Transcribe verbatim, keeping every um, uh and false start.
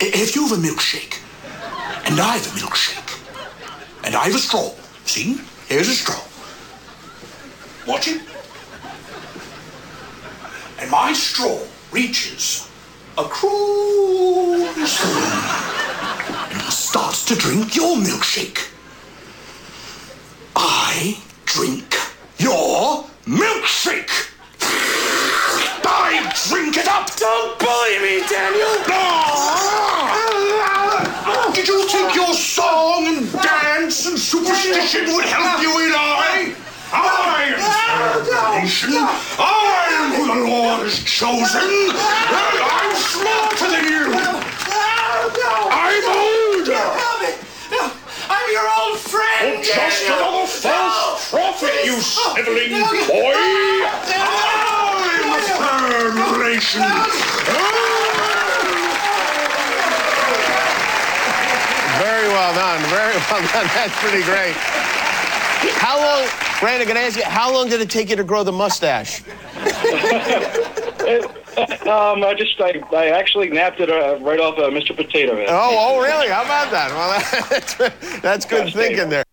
if you've a milkshake, and I've a milkshake, and I've a straw, see? Here's a straw. Watch it. And my straw reaches across the room and starts to drink your milkshake. I drink your milkshake. I drink it up. Don't bully me, Daniel. Did you think your song and dance and superstition would help you in I? I am the nation. I am who the Lord has chosen. I'm smarter than you. I'm older. I'm your old friend, Oh, just Daniel. another false prophet, you sniveling boy. I'm the third nation. Very well done. Very well done. That's pretty great. How long, Brandon, can I ask you, how long did it take you to grow the mustache? It, um, I just, I, I actually napped it uh, right off uh, Mister Potato Head. Oh, oh, really? How about that? Well, that's, that's good thinking there.